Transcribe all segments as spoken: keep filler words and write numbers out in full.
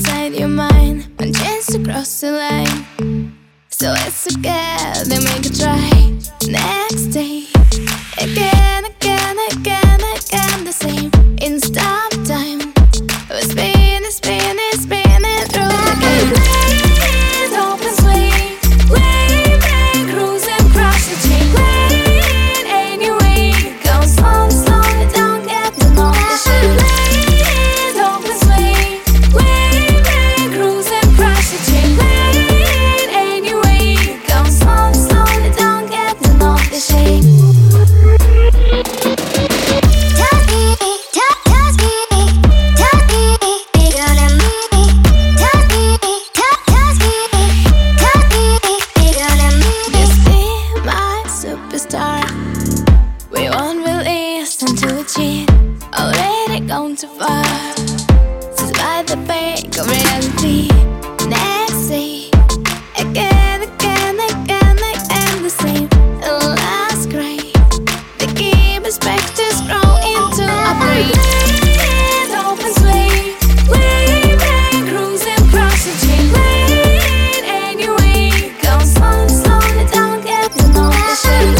inside your mind, one chance to cross the line. So it's okay, they make a try. Next day, again, again, again, again, the same. In stop time, we're spinning, spinning, spinning through the game. Let open swing, way back, cruise and crush the chain. Let anyway, go slow, slow it down, get to know the shit. Let open swing, way back, cruise and crush the chain. Let anyway, go slow, slow it down, get to know the shit. We won't release until we cheat. Already gone too far. Since by the bank of reality. Next day, again, again, again, again, the same. The last cry. The key perspectives grow into a brain. Let open sway, way back, cruise and cross the chain. Let anyway, go slow, slow it down, get to know the shit.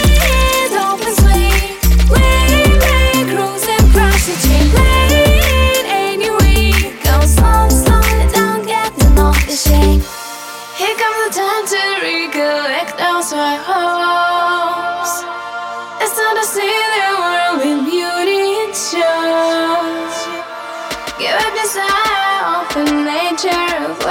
Time to recollect those my hopes. It's time to see the world with beauty it shows. Give up desire, open nature of